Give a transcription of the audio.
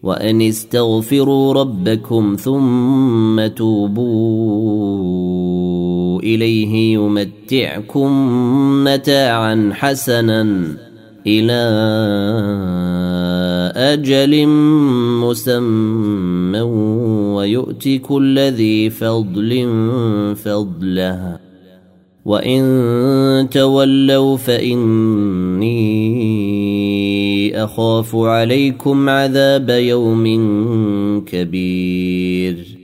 وأن استغفروا ربكم ثم توبوا إليه يمتعكم متاعا حسنا إلى أجل مسمى ويؤتي كل ذي فضل فضله وإن تولوا فإني أخاف عليكم عذاب يوم كبير